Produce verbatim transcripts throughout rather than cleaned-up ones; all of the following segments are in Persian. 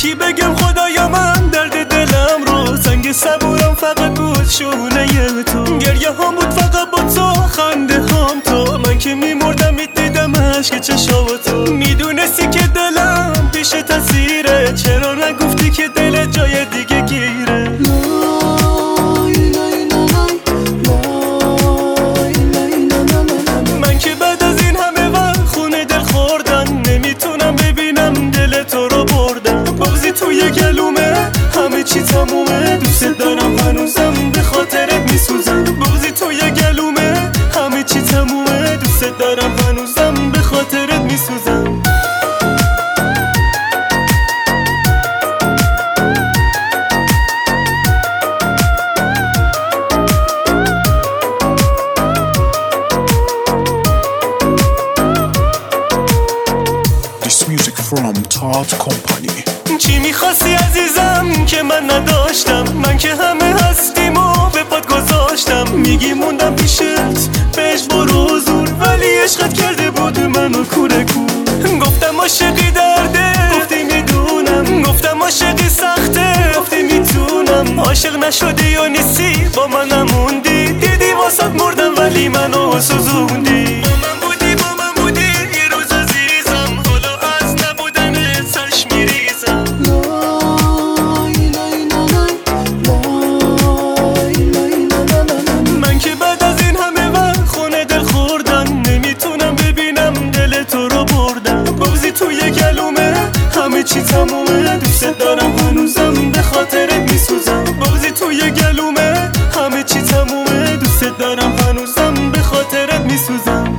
کی بگم خدایا من درد دلم رو، سنگ صبورم فقط بود شونه تو، گریه هم بود فقط با تو، خنده هم تو، من که میمردم میدیدم عشق چشامتو، میدونستی که دلم پیش تصیره، چرا نگفتی که دل جای دیگه گیره؟ من که بعد از این همه وقت خونه دل خوردن، نمیتونم ببینم دل تو رو بردن، بغضی توی گلومه همه چی تمومه، دوست دارم هنوزم به خاطرت میسوزم، بغضی توی گلومه همه چی تمومه، دوست دارم هنوزم به خاطرت میسوزم. From Todd Company. چی میخواستی عزیزم که من نداشتم؟ من که همه هستیم و به پات گذاشتم، میگی موندم پیشت بهش برو زور، ولی عشقت کرده بود منو کوره کور. گفتم عاشقی درده، گفتی میدونم، گفتم عاشقی سخته، گفتی میتونم، عاشق نشدی و نیستی با من نموندی، دیدی واسات مردم ولی منو سوزوندی. چی تمومه، دوست دارم هنوزم به خاطرت میسوزم، بغضی توی گلومه همه چی تمومه، دوست دارم هنوزم به خاطرت میسوزم.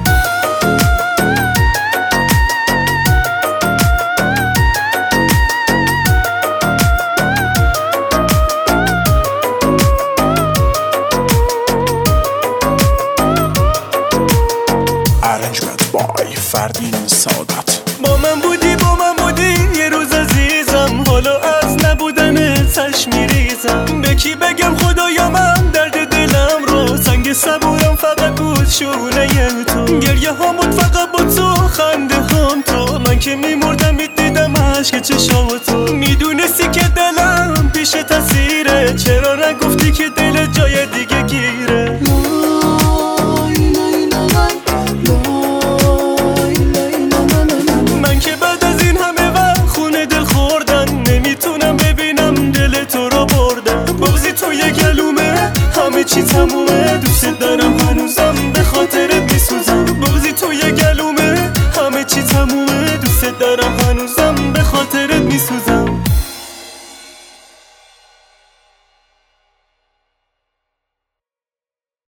Arrangement by فردین سعادت. با من بودی با من بودی یه روز عزیزم، حالا از نبودن تش میریزم، به کی بگم خدایا من درد دلم رو، سنگ صبورم فقط بود شونه تو، گریه هم بود فقط با تو، خنده هم تو، من که میمردم میدیدم عشق چشامتو، میدونستی که دلم پیش تصیره، چرا نگفتی که دل جای دیگه گیره؟ چی تمومه، دوست دارم هنوزم به خاطرت میسوزم، بغضی توی گلومه همه چی تمومه، دوست دارم هنوزم